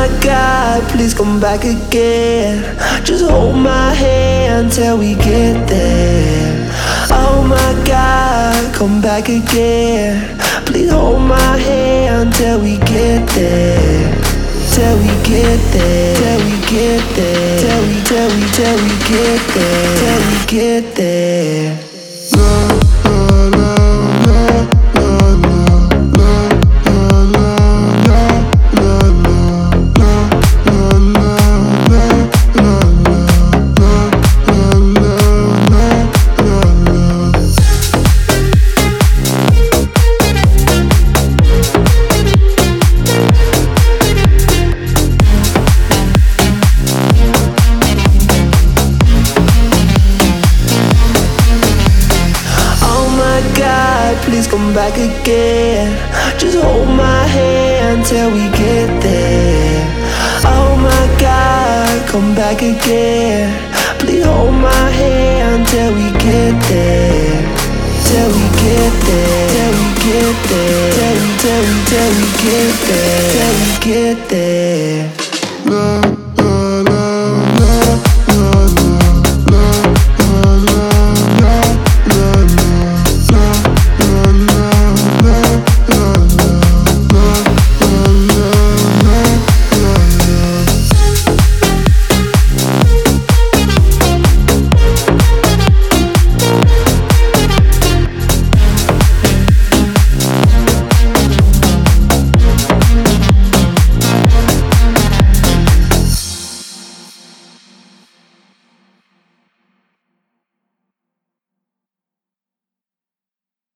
my God, please come back again. Just hold my hand till we get there. Oh my God, come back again. Please hold my hand till we get there. Till we get there. Till we get there. Till we get there. Till we get there. Please come back again. Just hold my hand till we get there. Oh my God, come back again. Please hold my hand till we get there. Till we get there. Till we get there. Till we get there. Till we get there.